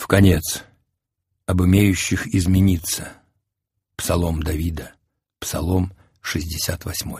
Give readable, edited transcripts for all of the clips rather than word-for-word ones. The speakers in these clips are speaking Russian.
Вконец, об имеющих измениться. Псалом Давида, Псалом 68.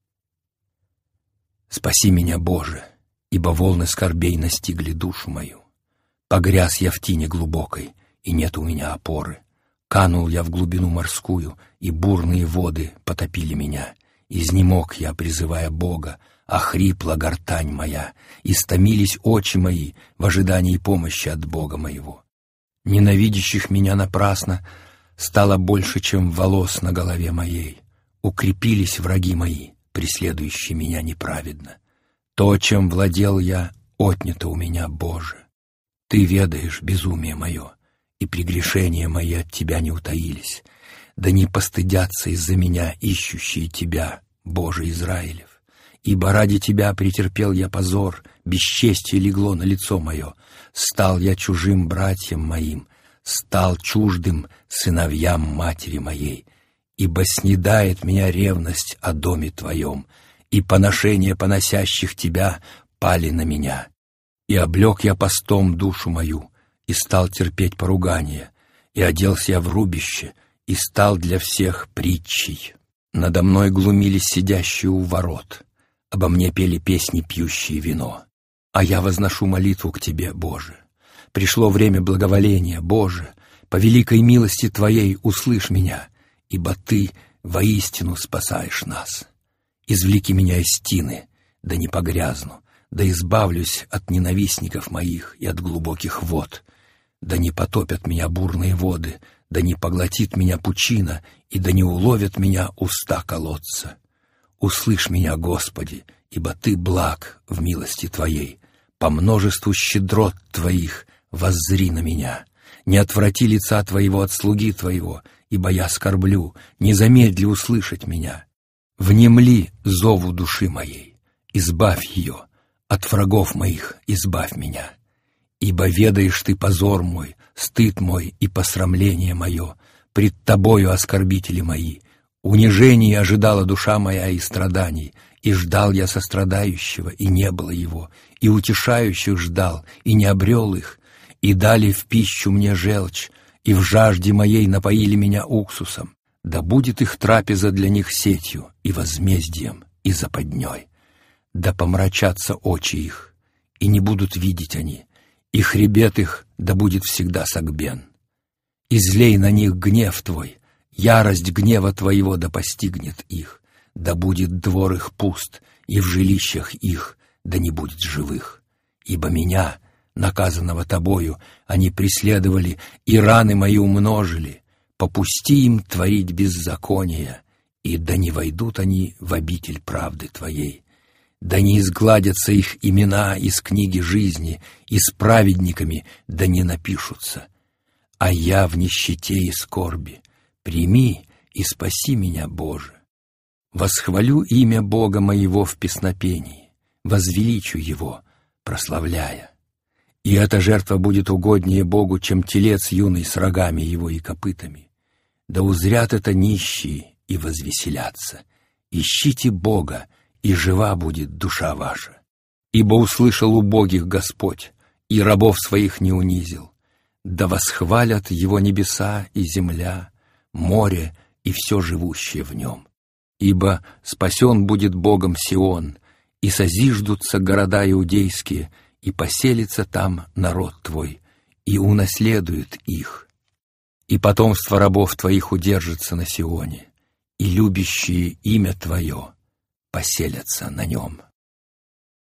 Спаси меня, Боже, ибо волны скорбей настигли душу мою. Погряз я в тине глубокой, и нет у меня опоры. Канул я в глубину морскую, и бурные воды потопили меня. Изнемог я, призывая Бога, охрипла гортань моя, истомились очи мои в ожидании помощи от Бога моего. Ненавидящих меня напрасно стало больше, чем волос на голове моей. Укрепились враги мои, преследующие меня неправедно. То, чем владел я, отнято у меня, Боже. Ты ведаешь безумие мое, и прегрешения мои от Тебя не утаились. Да не постыдятся из-за меня ищущие Тебя, Боже Израилев. Ибо ради Тебя претерпел я позор, бесчестие легло на лицо мое. Стал я чужим братьям моим, стал чуждым сыновьям матери моей. Ибо снедает меня ревность о доме Твоем, и поношения поносящих Тебя пали на меня. И облег я постом душу мою, и стал терпеть поругание, и оделся я в рубище, и стал для всех притчей. Надо мной глумились сидящие у ворот, обо мне пели песни пьющие вино. А я возношу молитву к Тебе, Боже. Пришло время благоволения, Боже, по великой милости Твоей услышь меня, ибо Ты воистину спасаешь нас. Извлеки меня из тины, да не погрязну, да избавлюсь от ненавистников моих и от глубоких вод, да не потопят меня бурные воды, да не поглотит меня пучина, и да не уловят меня уста колодца. Услышь меня, Господи, ибо Ты благ в милости Твоей, по множеству щедрот Твоих воззри на меня. Не отврати лица Твоего от слуги Твоего, ибо я скорблю, не замедли услышать меня. Внемли зову души моей, избавь ее, от врагов моих избавь меня. Ибо ведаешь Ты позор мой, стыд мой и посрамление мое, пред Тобою оскорбители мои. Унижений ожидала душа моя и страданий, и ждал я сострадающего, и не было его, и утешающих ждал, и не обрел их, и дали в пищу мне желчь, и в жажде моей напоили меня уксусом. Да будет их трапеза для них сетью, и возмездием, и западней. Да помрачатся очи их, и не будут видеть они, и хребет их да будет всегда согбен. Излей на них гнев Твой, ярость гнева Твоего да постигнет их, да будет двор их пуст, и в жилищах их да не будет живых. Ибо меня, наказанного Тобою, они преследовали, и раны мои умножили. Попусти им творить беззаконие, и да не войдут они в обитель правды Твоей. Да не изгладятся их имена из книги жизни, и с праведниками да не напишутся. А я в нищете и скорби. Прими и спаси меня, Боже. Восхвалю имя Бога моего в песнопении, возвеличу Его, прославляя. И эта жертва будет угоднее Богу, чем телец юный с рогами его и копытами. Да узрят это нищие и возвеселятся. Ищите Бога, и жива будет душа ваша. Ибо услышал убогих Господь, и рабов своих не унизил. Да восхвалят Его небеса и земля, море и все живущее в нем. Ибо спасен будет Богом Сион, и созиждутся города иудейские, и поселится там народ Твой, и унаследует их. И потомство рабов Твоих удержится на Сионе, и любящие имя Твое поселятся на нем.